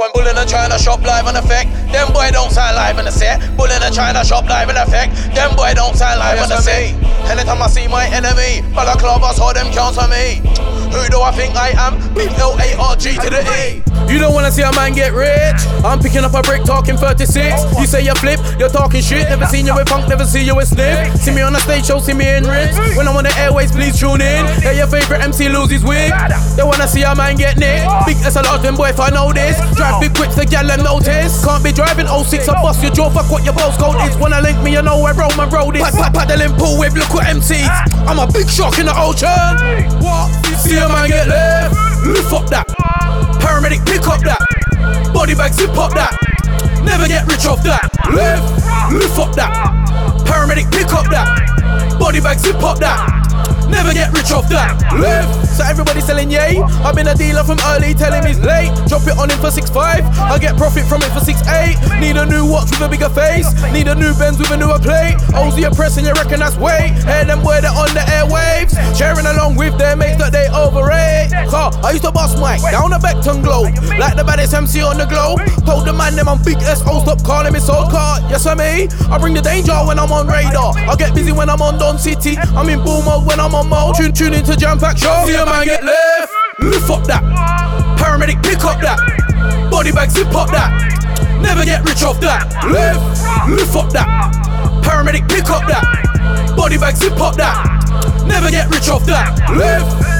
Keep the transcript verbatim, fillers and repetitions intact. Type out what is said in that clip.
one. Bullin' and China shop live in effect. Them boy don't sound live in the set. Bullin' and China shop live in effect. Them boy don't sound live in the set. Anytime I see my enemy, balaclavas, hold them counts for me. Who do I think I am? Big L A R G to the E. You don't wanna see a man get rich. I'm picking up a brick talking thirty-six. You say you flip, you're talking shit. Never seen you with punk, never see you with snip. See me on a stage show, see me in rich. When I'm on the airways, please tune in. Yeah, your favorite M C lose his wig. They wanna see a man get nicked. Big S L R, them boy if I know this. Drive big quick, the gal and notice. Can't be driving oh six, I bust your jaw, fuck what your postcode is. Wanna link me, you know where Roman road is. Pad, pad, paddling pool with look what M Cs. I'm a big shark in the ocean. What? See a man get left, lift up that. Paramedic pick up that. Body bag zip up that. Never get rich off that. Lift, lift up that. Paramedic pick up that. Body bag zip up that. Never get rich off that. Live. So everybody selling yay. I've been a dealer from early, tell him he's late. Drop it on him for six five. I get profit from it for six eight. Need a new watch with a bigger face. Need a new Benz with a newer plate. O's the press and you reckon that's weight. Hear them boy that on the airwaves. Sharing along with their mates that they overrate. Car, I used to boss Mike down the Beckton Globe. Like the baddest M C on the globe. Told the man them I'm big S O, stop calling me soul car. Yes I me. I bring the danger when I'm on radar. I get busy when I'm on Don City. I'm in bull mode when I'm on mode. Tune, tune into Jam Pack Show. See a man get left, lift up that. Paramedic pick up that. Body bag zip up that. Never get rich off that. Lift, lift up that. Paramedic pick up that. Body bag zip up that. Never get rich off that. Lift.